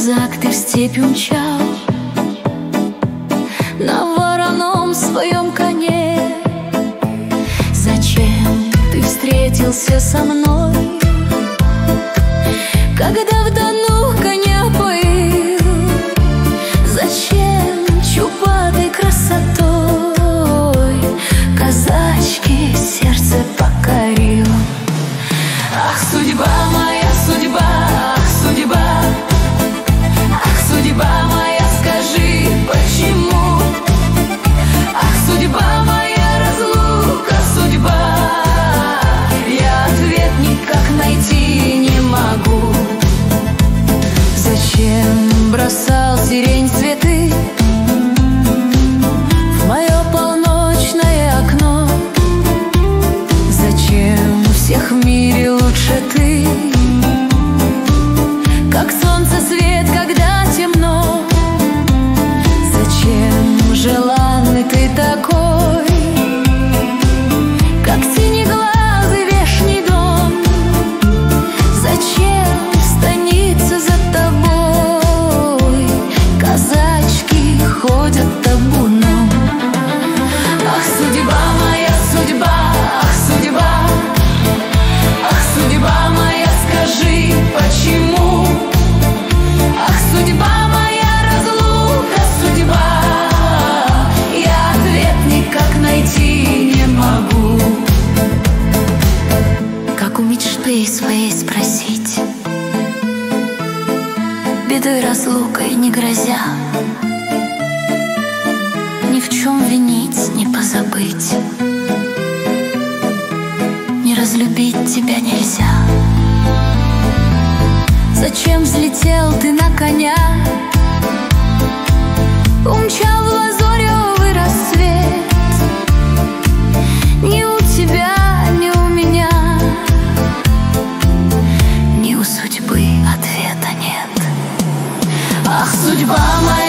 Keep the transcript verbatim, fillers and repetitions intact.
казак, ты в степь умчал на вороном своем коне. Зачем ты встретился со мной, когда в Дону коня поил? Зачем чубатой красотой казачки сердце покорил? Ах, судьба моя, судьба, ах, судьба, ах, судьба моя, скажи, почему? Ах, судьба моя, разлука, судьба, я ответ никак найти не могу. Зачем бросал сирень цветы в мое полночное окно? Зачем всех в мире лучше ты, как солнце свет, когда темно? Зачем желанный ты такой, как синеглазый вешний дом? Зачем станется за тобой казачки ходят табуном? Ах, судьба моя, судьба, ах, судьба, ах, судьба моя, скажи, почему? Ах, судьба моя, разлука, судьба, я ответ никак найти не могу. Как у мечты своей спросить, бедой разлукой не грозя, ни в чем винить, не позабыть, не разлюбить тебя нельзя. Зачем взлетел ты на коня, умчал в лазоревый рассвет? Ни у тебя, ни у меня, ни у судьбы ответа нет. Ах, судьба моя,